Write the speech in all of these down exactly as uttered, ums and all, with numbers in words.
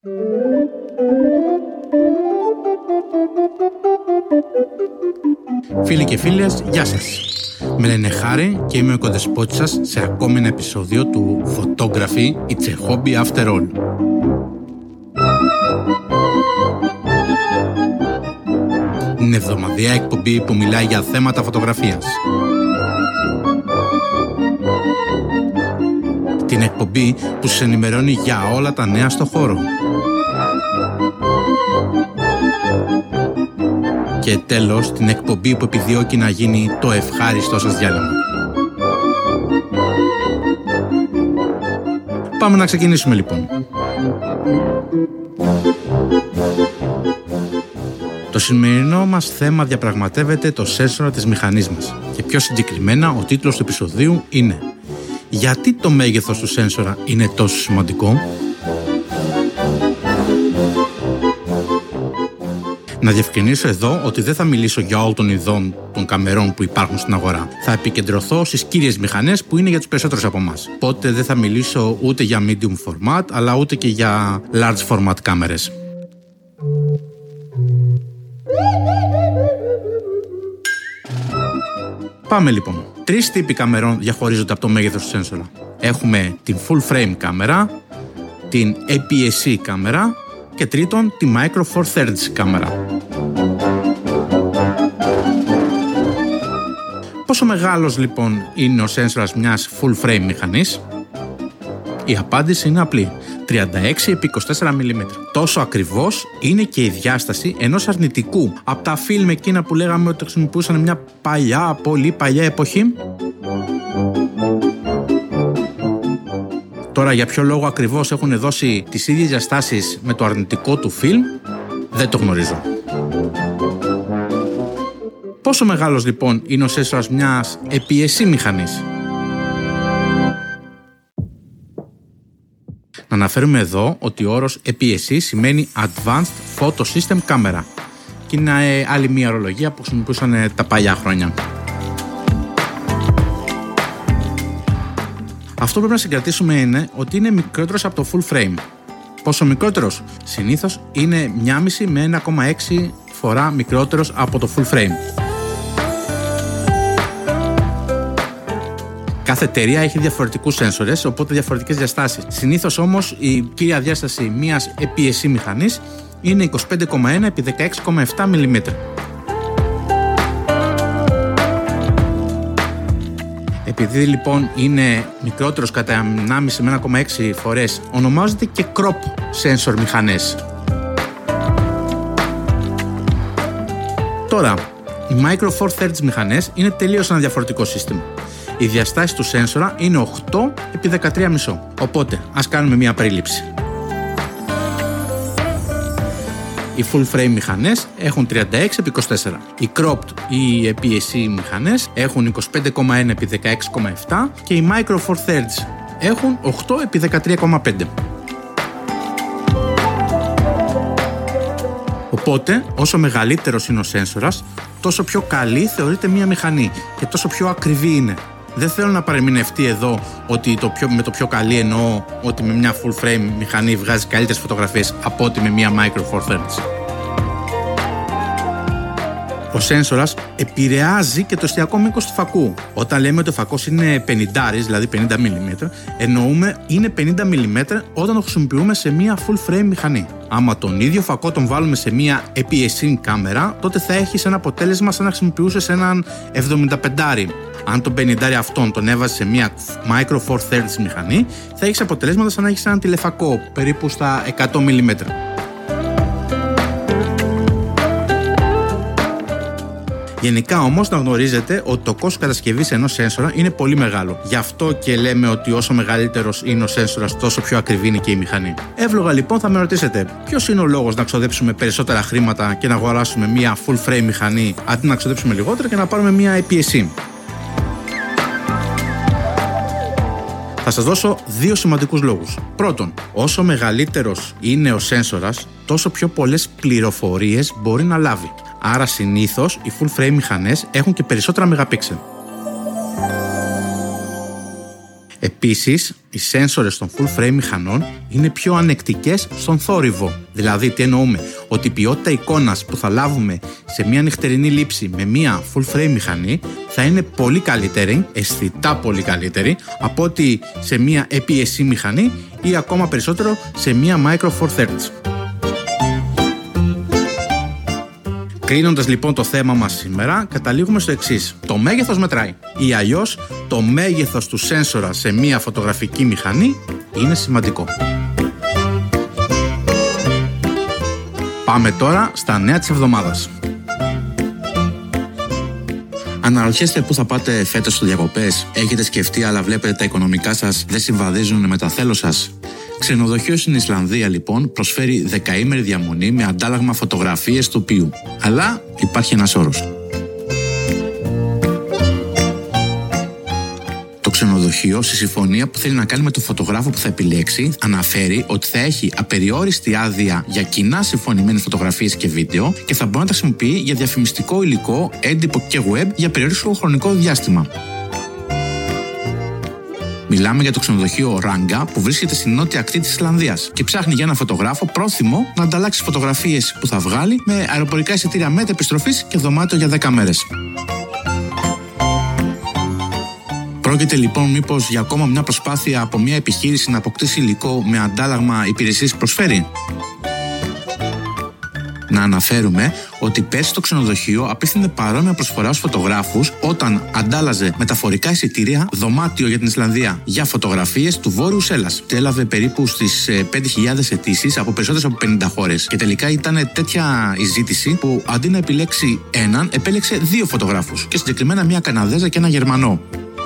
Φίλοι και φίλες, γεια σας. Με λένε Χάρη και είμαι ο οικοδεσπότης σας σε ακόμη ένα επεισόδιο του Photography It's a Hobby After All. Είναι εβδομαδιαία εκπομπή που μιλάει για θέματα φωτογραφίας. Την εκπομπή που σας ενημερώνει για όλα τα νέα στο χώρο. Και τέλος, την εκπομπή που επιδιώκει να γίνει το ευχάριστό σας διάλειμμα. Πάμε να ξεκινήσουμε λοιπόν. Το σημερινό μας θέμα διαπραγματεύεται το σένσορα της μηχανής μας. Και πιο συγκεκριμένα, ο τίτλος του επεισοδίου είναι «Γιατί το μέγεθος του σένσορα είναι τόσο σημαντικό?» Να διευκρινίσω εδώ ότι δεν θα μιλήσω για όλων των ειδών των καμερών που υπάρχουν στην αγορά. Θα επικεντρωθώ στις κύριες μηχανές που είναι για τους περισσότερους από εμάς. Οπότε δεν θα μιλήσω ούτε για medium format, αλλά ούτε και για large format κάμερες. Πάμε λοιπόν. Τρεις τύποι καμερών διαχωρίζονται από το μέγεθος του σένσορα. Έχουμε την full frame κάμερα, την έι πι ες-C κάμερα και τρίτον τη Micro Four Thirds κάμερα. Πόσο μεγάλος λοιπόν είναι ο σένσορας μιας full frame μηχανής? Η απάντηση είναι απλή. τριάντα έξι επί είκοσι τέσσερα μιλιμέτρα. Τόσο ακριβώς είναι και η διάσταση ενός αρνητικού. Από τα φιλμ εκείνα που λέγαμε ότι χρησιμοποιούσαν μια παλιά, πολύ παλιά εποχή. Τώρα για ποιο λόγο ακριβώς έχουν δώσει τις ίδιες διαστάσεις με το αρνητικό του φιλμ, δεν το γνωρίζω. Πόσο μεγάλος λοιπόν είναι ο σένσορας μιας έι πι ες-C μηχανής? Να αναφέρουμε εδώ ότι ο όρος έι πι ες-C σημαίνει Advanced Photo System Camera και είναι άλλη μια ορολογία που χρησιμοποιούσαν τα παλιά χρόνια. Αυτό που πρέπει να συγκρατήσουμε είναι ότι είναι μικρότερος από το full frame. Πόσο μικρότερος? Συνήθως είναι μία κόμμα πέντε με ένα κόμμα έξι φορά μικρότερος από το full frame. Κάθε εταιρεία έχει διαφορετικούς σένσορες, οπότε διαφορετικές διαστάσεις. Συνήθως όμως η κύρια διάσταση μιας έι πι ες-C μηχανής είναι είκοσι πέντε κόμμα ένα επί δεκαέξι κόμμα επτά μιλιμέτρα. Επειδή λοιπόν είναι μικρότερος κατά ένα κόμμα πέντε με ένα κόμμα έξι φορές, ονομάζεται και crop sensor μηχανές. Τώρα, οι Micro Four Thirds μηχανές είναι τελείως ένα διαφορετικό σύστημα. Η διαστάση του σένσορα είναι οκτώ επί δεκατρία κόμμα πέντε. Οπότε, ας κάνουμε μια περίληψη. Οι full frame μηχανές έχουν τριάντα έξι επί είκοσι τέσσερα. Οι cropped ή οι έι πι ες-C μηχανές έχουν είκοσι πέντε κόμμα ένα επί δεκαέξι κόμμα επτά και οι Micro Four Thirds έχουν οκτώ επί δεκατρία κόμμα πέντε. Οπότε, όσο μεγαλύτερος είναι ο σένσορας, τόσο πιο καλή θεωρείται μια μηχανή και τόσο πιο ακριβή είναι. Δεν θέλω να παρεμηνευτεί εδώ ότι το πιο, με το πιο καλή εννοώ ότι με μια full frame μηχανή βγάζει καλύτερες φωτογραφίες από ότι με μια Micro Four Thirds. Ο σένσορας επηρεάζει και το εστιακό μήκος του φακού. Όταν λέμε ότι ο φακός είναι πενήντα, δηλαδή πενήντα μιλιμέτρα, εννοούμε είναι πενήντα μιλιμέτρα όταν το χρησιμοποιούμε σε μια full frame μηχανή. Άμα τον ίδιο φακό τον βάλουμε σε μια έι πι ες-C κάμερα, τότε θα έχεις ένα αποτέλεσμα σαν να χρησιμοποιούσες έναν εβδομήντα πέντε. Αν τον πενήντα αυτόν τον έβαζε σε μια Micro Four Thirds μηχανή, θα έχεις αποτελέσματα σαν να έχεις έναν τηλεφακό περίπου στα εκατό μιλιμέτρα. Γενικά όμως να γνωρίζετε ότι το κόστος κατασκευής ενός σένσορα είναι πολύ μεγάλο. Γι' αυτό και λέμε ότι όσο μεγαλύτερος είναι ο σένσορας, τόσο πιο ακριβή είναι και η μηχανή. Εύλογα λοιπόν θα με ρωτήσετε, ποιος είναι ο λόγος να ξοδέψουμε περισσότερα χρήματα και να αγοράσουμε μια full frame μηχανή αντί να ξοδέψουμε λιγότερα και να πάρουμε μια έι πι ες-C? Θα σας δώσω δύο σημαντικούς λόγους. Πρώτον, όσο μεγαλύτερος είναι ο σένσορας, τόσο πιο πολλές πληροφορίες μπορεί να λάβει. Άρα συνήθως οι full frame μηχανές έχουν και περισσότερα μεγαπίξελ. Επίσης, οι σένσορες των full frame μηχανών είναι πιο ανεκτικές στον θόρυβο. Δηλαδή, τι εννοούμε? Ότι η ποιότητα εικόνας που θα λάβουμε σε μια νυχτερινή λήψη με μια full frame μηχανή θα είναι πολύ καλύτερη, αισθητά πολύ καλύτερη, από ότι σε μια έι πι ες σι μηχανή ή ακόμα περισσότερο σε μια Micro Four Thirds. Κλείνοντας λοιπόν το θέμα μας σήμερα, καταλήγουμε στο εξής. Το μέγεθος μετράει. Ή αλλιώς, το μέγεθος του σένσορα σε μία φωτογραφική μηχανή είναι σημαντικό. Πάμε τώρα στα νέα της εβδομάδας. Αναρωτιέστε πού θα πάτε φέτος στις διακοπές? Έχετε σκεφτεί, αλλά βλέπετε τα οικονομικά σας δεν συμβαδίζουν με τα θέλω σας? Ξενοδοχείο στην Ισλανδία λοιπόν προσφέρει δεκαήμερη διαμονή με αντάλλαγμα φωτογραφίες τοπίου. Αλλά υπάρχει ένας όρος. Το ξενοδοχείο, στη συμφωνία που θέλει να κάνει με τον φωτογράφο που θα επιλέξει, αναφέρει ότι θα έχει απεριόριστη άδεια για κοινά συμφωνημένες φωτογραφίες και βίντεο και θα μπορεί να τα χρησιμοποιεί για διαφημιστικό υλικό, έντυπο και web για περιόριστο χρονικό διάστημα. Μιλάμε για το ξενοδοχείο Ranga που βρίσκεται στην νότια ακτή της Ισλανδίας και ψάχνει για ένα φωτογράφο πρόθυμο να ανταλλάξει φωτογραφίες που θα βγάλει με αεροπορικά εισιτήρια μετεπιστροφής και δωμάτιο για δέκα μέρες. Πρόκειται λοιπόν μήπως για ακόμα μια προσπάθεια από μια επιχείρηση να αποκτήσει υλικό με αντάλλαγμα υπηρεσίες που προσφέρει? Να αναφέρουμε ότι πέρσι το ξενοδοχείο απίθυνε παρόμοια προσφορά στους φωτογράφους όταν αντάλλαζε μεταφορικά εισιτήρια, δωμάτιο για την Ισλανδία για φωτογραφίες του Βόρειου Σέλλας. Και έλαβε περίπου στις πέντε χιλιάδες αιτήσεις από περισσότερες από πενήντα χώρες. Και τελικά ήταν τέτοια η ζήτηση που αντί να επιλέξει έναν, επέλεξε δύο φωτογράφους. Και συγκεκριμένα μια Καναδέζα και ένα Γερμανό.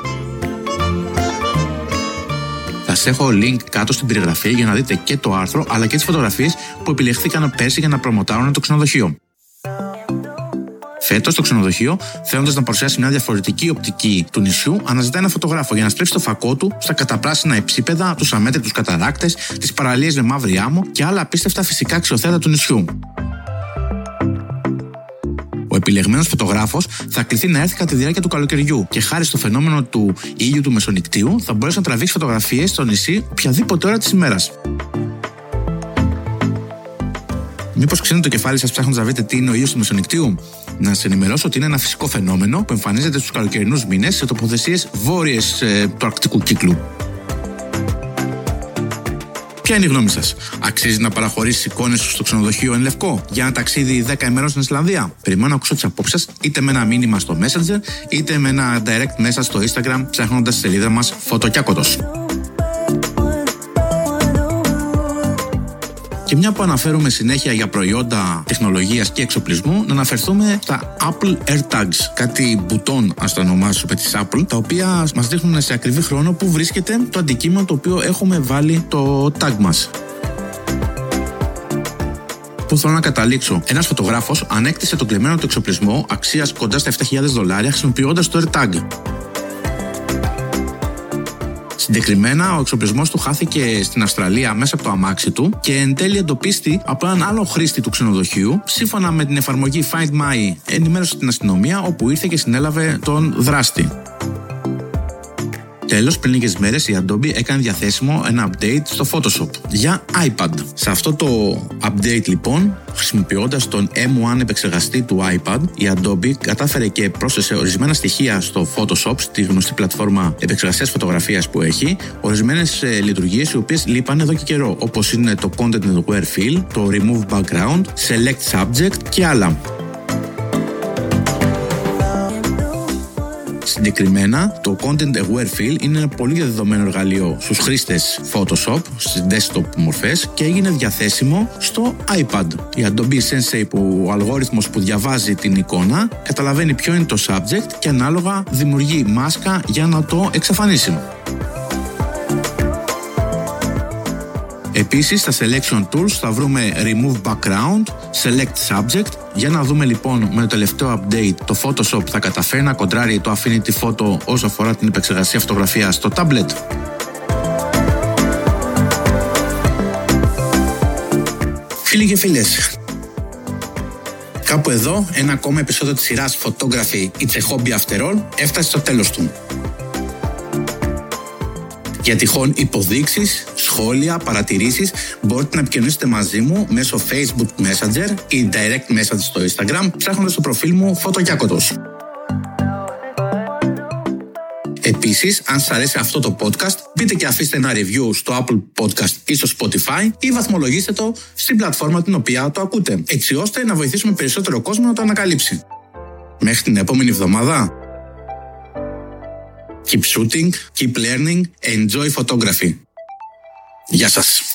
Θα σας έχω link κάτω στην περιγραφή για να δείτε και το άρθρο αλλά και τις φωτογραφίες που επιλεχθήκαν πέρσι για να προμοτάρουν το ξενοδοχείο. Φέτος το ξενοδοχείο, θέλοντας να παρουσιάσει μια διαφορετική οπτική του νησιού, αναζητά ένα φωτογράφο για να στρέψει το φακό του στα καταπράσινα υψίπεδα, τους αμέτρητους καταρράκτες, τις παραλίες με μαύρη άμμο και άλλα απίστευτα φυσικά αξιοθέατα του νησιού. Ο επιλεγμένος φωτογράφος θα κληθεί να έρθει κατά τη διάρκεια του καλοκαιριού και χάρη στο φαινόμενο του ήλιου του μεσονικτίου θα μπορέσει να τραβήξει φωτογραφίες στο νησί οποιαδήποτε ώρα της ημέρας. Μήπως ξύνει το κεφάλι σας ψάχνοντας να βρείτε τι είναι ο ήλιος του μεσονικτίου? Να σας ενημερώσω ότι είναι ένα φυσικό φαινόμενο που εμφανίζεται στους καλοκαιρινούς μήνες σε τοποθεσίες βόρειες ε, του αρκτικού κύκλου. Ποια είναι η γνώμη σας? Αξίζει να παραχωρήσεις εικόνες σου στο ξενοδοχείο εν λευκό για ένα ταξίδι δέκα ημερών στην Ισλανδία? Περιμένω να ακούσω τις απόψεις σας είτε με ένα μήνυμα στο Messenger είτε με ένα direct μέσα στο Instagram ψάχνοντας τη σελίδα μας Φωτοκιάκωτος. Και μια που αναφέρουμε συνέχεια για προϊόντα τεχνολογίας και εξοπλισμού, να αναφερθούμε στα Apple AirTags. Κάτι μπουτόν, ας το ονομάσουμε, της Apple, τα οποία μας δείχνουν σε ακριβή χρόνο που βρίσκεται το αντικείμενο το οποίο έχουμε βάλει το tag μας. Πού θέλω να καταλήξω? Ένας φωτογράφος ανέκτησε τον κλεμμένο του εξοπλισμό αξίας κοντά στα επτά χιλιάδες δολάρια χρησιμοποιώντας το AirTag. Συγκεκριμένα, ο εξοπλισμός του χάθηκε στην Αυστραλία μέσα από το αμάξι του και εν τέλει εντοπίστη από έναν άλλο χρήστη του ξενοδοχείου. Σύμφωνα με την εφαρμογή Find My, ενημέρωσε την αστυνομία, όπου ήρθε και συνέλαβε τον δράστη. Τέλος, πριν λίγες μέρες η Adobe έκανε διαθέσιμο ένα update στο Photoshop για iPad. Σε αυτό το update λοιπόν, χρησιμοποιώντας τον εμ ουάν επεξεργαστή του iPad, η Adobe κατάφερε και πρόσθεσε ορισμένα στοιχεία στο Photoshop, στη γνωστή πλατφόρμα επεξεργασίας φωτογραφίας που έχει, ορισμένες ε, λειτουργίες οι οποίες λείπαν εδώ και καιρό, όπως είναι το Content Aware Fill, το Remove Background, Select Subject και άλλα. Συγκεκριμένα, το Content Aware Fill είναι ένα πολύ διαδεδομένο εργαλείο στους χρήστες Photoshop, στις desktop μορφές και έγινε διαθέσιμο στο iPad. Η Adobe Sensei, που ο αλγόριθμος που διαβάζει την εικόνα, καταλαβαίνει ποιο είναι το subject και ανάλογα δημιουργεί μάσκα για να το εξαφανίσει. Επίσης, στα Selection Tools θα βρούμε Remove Background, Select Subject. Για να δούμε λοιπόν με το τελευταίο update το Photoshop θα καταφέρει να κοντράρει το Affinity Photo όσο αφορά την επεξεργασία φωτογραφίας στο tablet. Φίλοι και φίλες, κάπου εδώ ένα ακόμα επεισόδιο της σειράς Photography It's a Hobby After All έφτασε στο τέλος του. Για τυχόν υποδείξεις, σχόλια, παρατηρήσεις, μπορείτε να επικοινωνήσετε μαζί μου μέσω Facebook Messenger ή Direct Message στο Instagram, ψάχνοντας το προφίλ μου Φωτογιάκοτος. Επίσης, αν σας αρέσει αυτό το podcast, μπείτε και αφήστε ένα review στο Apple Podcast ή στο Spotify ή βαθμολογήστε το στην πλατφόρμα την οποία το ακούτε, έτσι ώστε να βοηθήσουμε περισσότερο κόσμο να το ανακαλύψει. Μέχρι την επόμενη εβδομάδα. Keep shooting, keep learning, enjoy photography. Γεια σας.